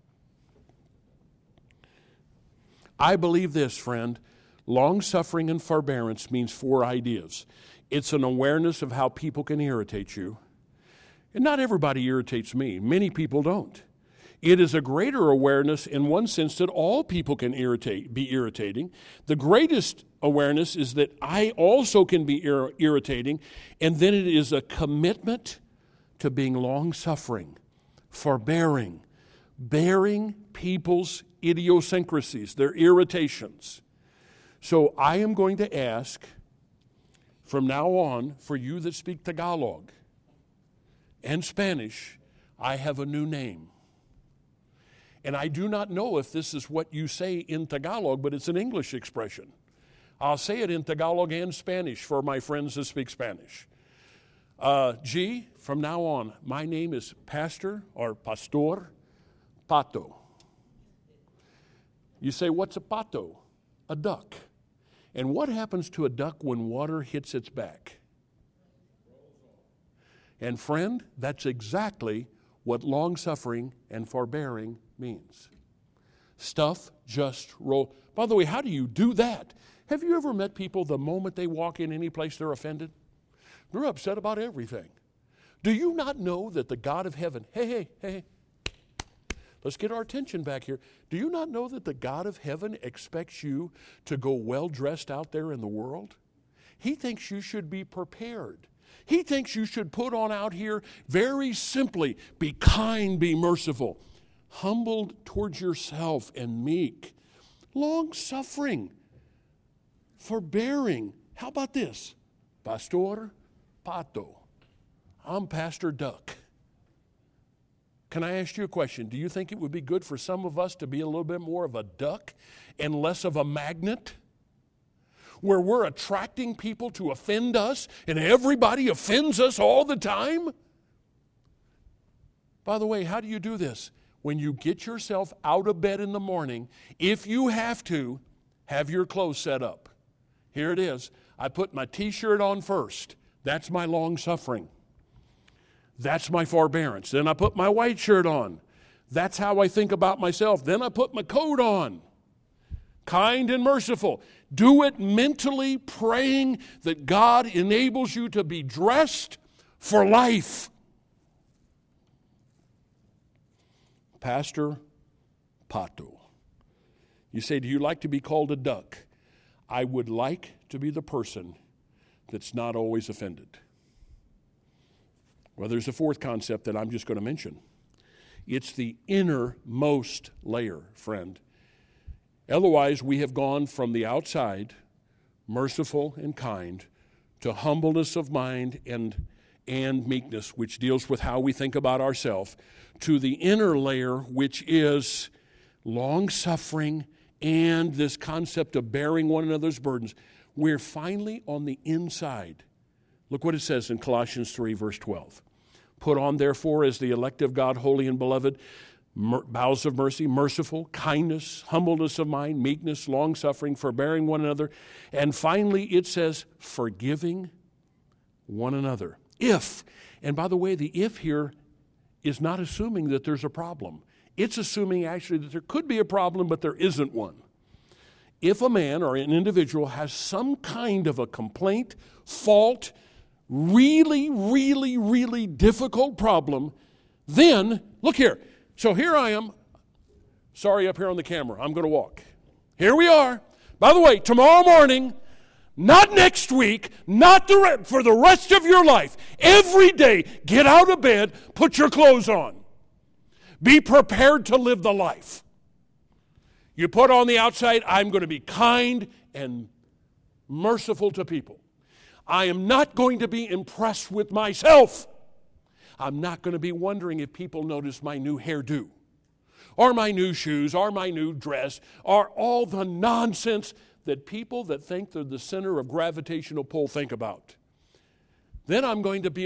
I believe this, friend. Long-suffering and forbearance means 4 ideas. It's an awareness of how people can irritate you. And not everybody irritates me. Many people don't. It is a greater awareness in one sense that all people can be irritating. The greatest awareness is that I also can be irritating, and then it is a commitment to being long-suffering, forbearing, bearing people's idiosyncrasies, their irritations. So I am going to ask from now on, for you that speak Tagalog and Spanish, I have a new name. And I do not know if this is what you say in Tagalog, but it's an English expression. I'll say it in Tagalog and Spanish for my friends that speak Spanish. G, from now on, my name is Pastor or Pastor Pato. You say, what's a pato? A duck. And what happens to a duck when water hits its back? And friend, that's exactly what long-suffering and forbearing means. Stuff just roll. By the way, how do you do that? Have you ever met people the moment they walk in any place they're offended? They're upset about everything. Do you not know that the God of heaven, hey, let's get our attention back here. Do you not know that the God of heaven expects you to go well-dressed out there in the world? He thinks you should be prepared. He thinks you should put on out here very simply, be kind, be merciful, humbled towards yourself and meek, long-suffering, forbearing. How about this? Pastor Pato. I'm Pastor Duck. Can I ask you a question? Do you think it would be good for some of us to be a little bit more of a duck and less of a magnet? Where we're attracting people to offend us and everybody offends us all the time? By the way, how do you do this? When you get yourself out of bed in the morning, if you have to, have your clothes set up. Here it is. I put my t-shirt on first. That's my long-suffering. That's my forbearance. Then I put my white shirt on. That's how I think about myself. Then I put my coat on. Kind and merciful. Do it mentally, praying that God enables you to be dressed for life. Pastor Pato. You say, do you like to be called a duck? I would like to be the person that's not always offended. Well, there's a fourth concept that I'm just going to mention. It's the innermost layer, friend. Otherwise, we have gone from the outside, merciful and kind, to humbleness of mind and meekness, which deals with how we think about ourselves, to the inner layer, which is long-suffering and this concept of bearing one another's burdens. We're finally on the inside. Look what it says in Colossians 3, verse 12. Put on, therefore, as the elect of God, holy and beloved, bowels of mercy, merciful, kindness, humbleness of mind, meekness, long-suffering, forbearing one another. And finally, it says, forgiving one another. If, and by the way, the if here is not assuming that there's a problem. It's assuming actually that there could be a problem, but there isn't one. If a man or an individual has some kind of a complaint, fault, really, really, really difficult problem, then, look here. So here I am. Sorry, up here on the camera. I'm going to walk. Here we are. By the way, tomorrow morning, not next week, not for the rest of your life, every day, get out of bed, put your clothes on. Be prepared to live the life. You put on the outside, I'm going to be kind and merciful to people. I am not going to be impressed with myself. I'm not going to be wondering if people notice my new hairdo, or my new shoes, or my new dress, or all the nonsense that people that think they're the center of gravitational pull think about. Then I'm going to be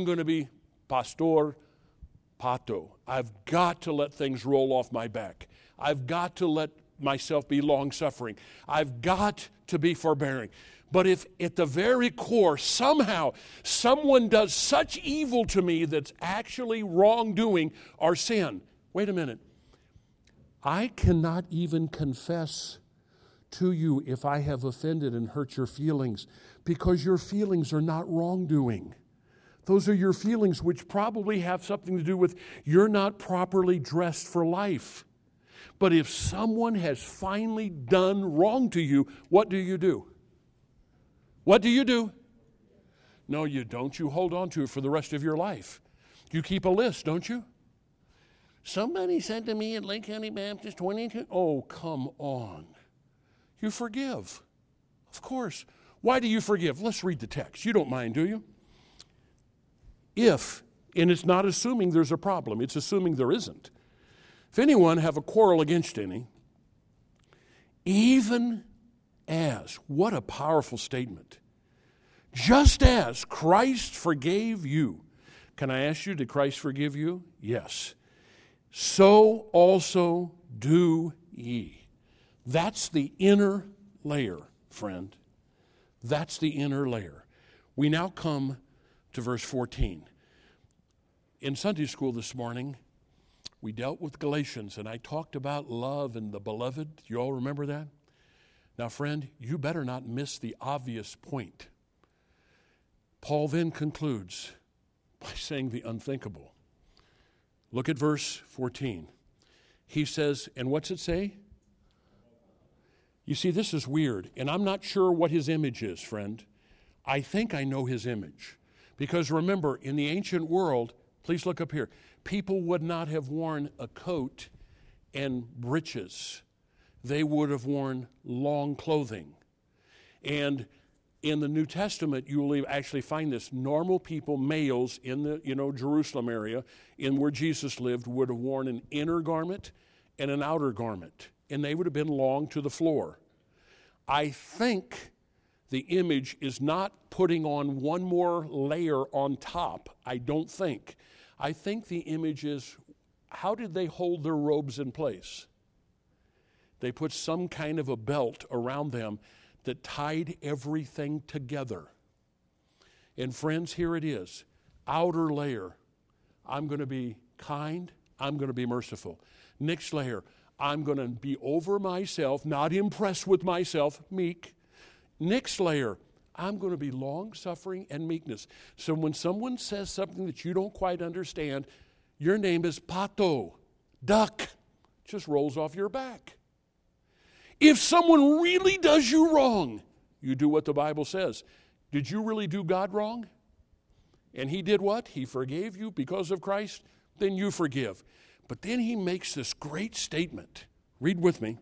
Pastor Pato. I've got to let things roll off my back. I've got to let myself be long-suffering. I've got to be forbearing. But if at the very core somehow someone does such evil to me that's actually wrongdoing or sin, wait a minute. I cannot even confess to you if I have offended and hurt your feelings, because your feelings are not wrongdoing. Those are your feelings, which probably have something to do with you're not properly dressed for life. But if someone has finally done wrong to you, what do you do? What do you do? No, you don't. You hold on to it for the rest of your life. You keep a list, don't you? Somebody said to me at Lake County Baptist 22. Oh, come on. You forgive. Of course. Why do you forgive? Let's read the text. You don't mind, do you? If, and it's not assuming there's a problem, it's assuming there isn't. If anyone have a quarrel against any, even as, what a powerful statement, just as Christ forgave you. Can I ask you, did Christ forgive you? Yes. So also do ye. That's the inner layer, friend. That's the inner layer. We now come to verse 14. In Sunday school this morning, we dealt with Galatians, and I talked about love and the beloved. You all remember that? Now, friend, you better not miss the obvious point. Paul then concludes by saying the unthinkable. Look at verse 14. He says, and what's it say? You see, this is weird, and I'm not sure what his image is, friend. I think I know his image. Because remember, in the ancient world, please look up here, people would not have worn a coat and breeches. They would have worn long clothing. And in the New Testament, you will actually find this. Normal people, males in the Jerusalem area, in where Jesus lived, would have worn an inner garment and an outer garment. And they would have been long to the floor. I think the image is not putting on one more layer on top. I don't think. I think the image is, how did they hold their robes in place? They put some kind of a belt around them that tied everything together. And friends, here it is. Outer layer, I'm going to be kind, I'm going to be merciful. Next layer, I'm going to be over myself, not impressed with myself, meek. Next layer, I'm going to be long-suffering and meekness. So when someone says something that you don't quite understand, your name is pato, duck. Just rolls off your back. If someone really does you wrong, you do what the Bible says. Did you really do God wrong? And he did what? He forgave you because of Christ? Then you forgive. But then he makes this great statement. Read with me.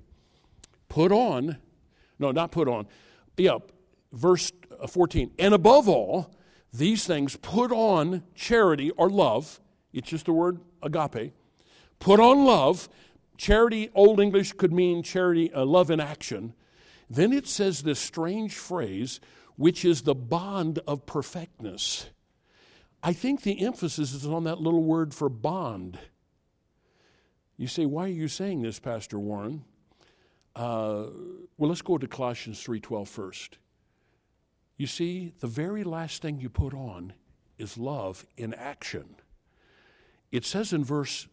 Verse 14. And above all, these things put on charity or love. It's just the word agape. Put on love. Charity, Old English could mean charity, love in action. Then it says this strange phrase, which is the bond of perfectness. I think the emphasis is on that little word for bond. You say, why are you saying this, Pastor Warren? Well, let's go to Colossians 3:12 first. You see, the very last thing you put on is love in action. It says in verse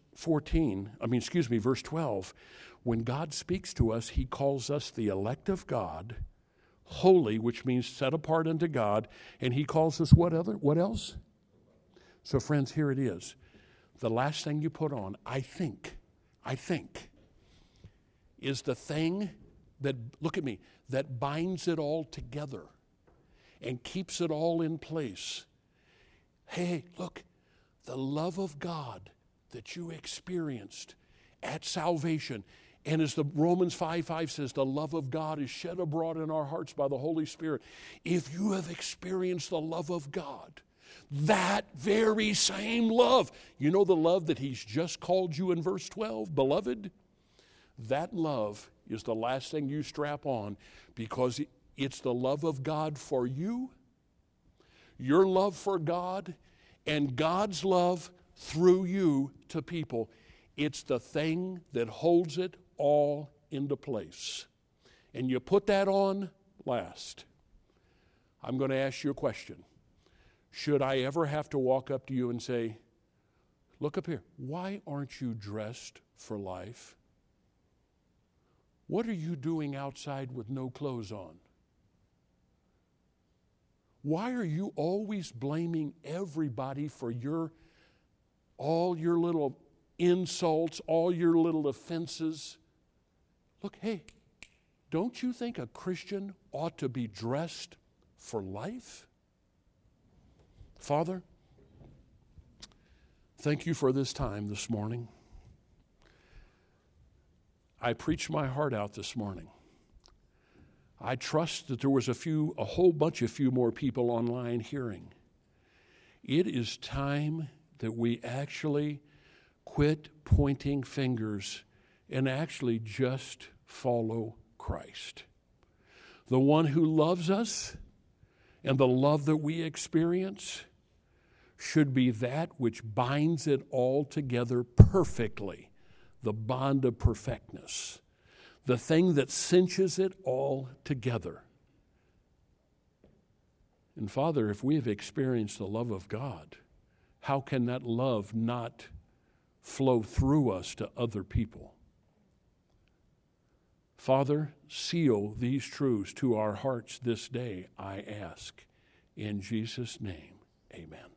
12, when God speaks to us, he calls us the elect of God, holy, which means set apart unto God, and he calls us what else? So friends, here it is. The last thing you put on, I think, is the thing that, look at me, that binds it all together and keeps it all in place. Hey, look, the love of God that you experienced at salvation. And as the Romans 5:5 says, the love of God is shed abroad in our hearts by the Holy Spirit. If you have experienced the love of God, that very same love, you know the love that he's just called you in verse 12, beloved? That love is the last thing you strap on because it's the love of God for you, your love for God, and God's love through you to people. It's the thing that holds it all into place. And you put that on last. I'm going to ask you a question. Should I ever have to walk up to you and say, look up here, why aren't you dressed for life? What are you doing outside with no clothes on? Why are you always blaming everybody for all your little insults, all your little offenses? Look, hey, don't you think a Christian ought to be dressed for life? Father, thank you for this time this morning. I preached my heart out this morning. I trust that there was a whole bunch of more people online hearing. It is time that we actually quit pointing fingers and actually just follow Christ. The one who loves us, and the love that we experience should be that which binds it all together perfectly, the bond of perfectness, the thing that cinches it all together. And Father, if we have experienced the love of God, how can that love not flow through us to other people? Father, seal these truths to our hearts this day, I ask. In Jesus' name, amen.